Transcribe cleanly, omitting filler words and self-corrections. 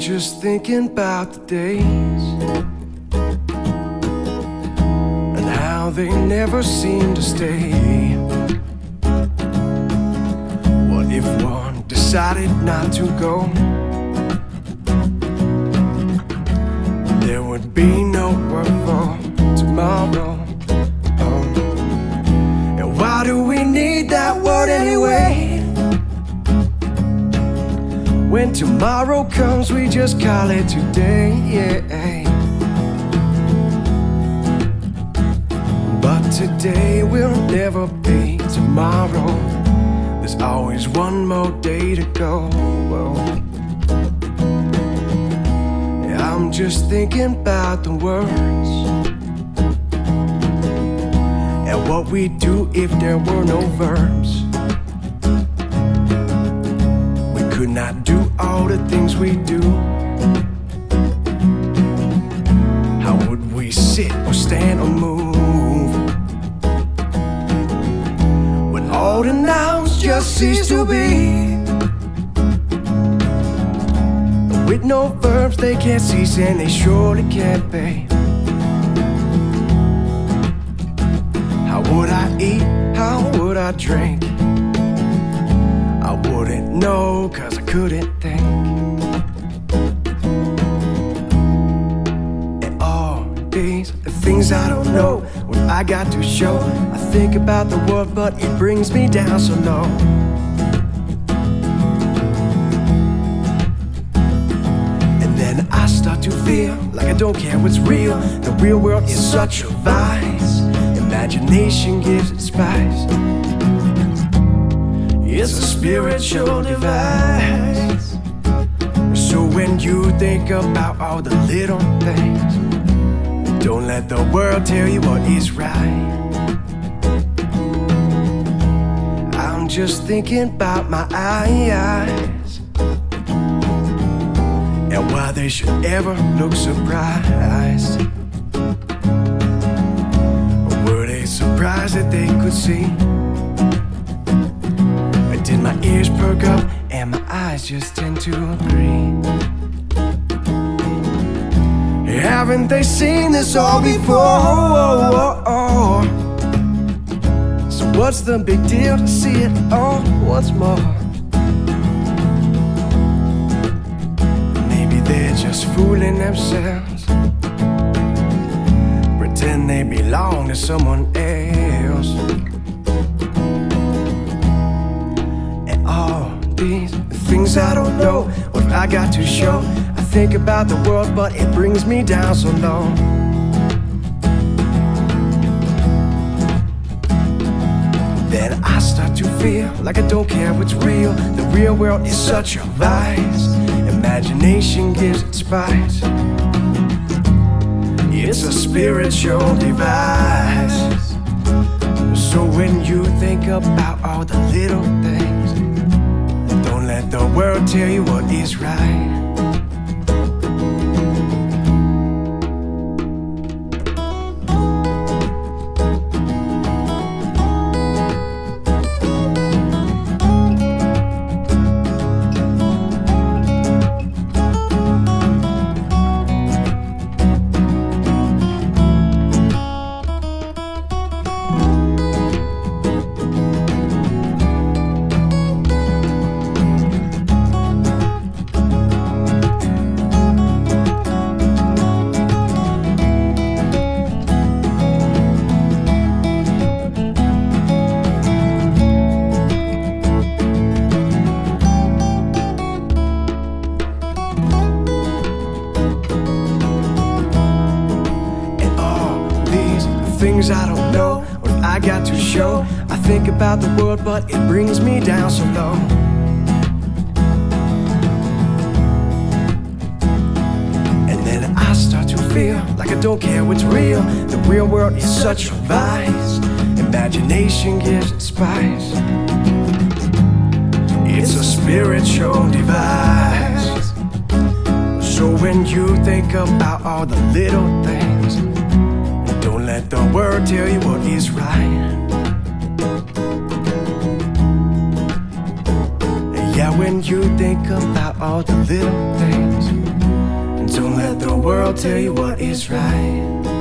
just thinking about the days and how they never seem to stay. What if one decided not to go? There would be no work for tomorrow. And why do we need that word anyway? When tomorrow comes, we just call it today, yeah. But today will never be tomorrow. There's always one more day to go. Yeah, I'm just thinking about the words and what we'd do if there were no verbs. Could not do all the things we do. How would we sit or stand or move when all the nouns just cease to be? With no verbs they can't cease and they surely can't be. How would I eat? How would I drink? I wouldn't know, cause I couldn't think. And all these things I don't know, what I got to show. I think about the world, but it brings me down so low. And then I start to feel like I don't care what's real. The real world is such a vice. Imagination gives it spice. It's a spiritual device. So when you think about all the little things, don't let the world tell you what is right. I'm just thinking about my eyes and why they should ever look surprised. Or were they surprised that they could see? Did my ears perk up and my eyes just tend to agree? Haven't they seen this all before? So what's the big deal to see it all once more? Maybe they're just fooling themselves, pretend they belong to someone else. These things I don't know, what I got to show. I think about the world, but it brings me down so low. Then I start to feel like I don't care what's real. The real world is such a vice. Imagination gives it spice. It's a spiritual device. So when you think about all the little things, don't let the world tell you what is right. Things I don't know, what I got to show. I think about the world, but it brings me down so low. And then I start to feel like I don't care what's real. The real world is such a vice. Imagination gives it spice. It's a spiritual device. So when you think about all the little things, don't let the world tell you what is right. Yeah, when you think about all the little things, Don't let the world tell you what is right.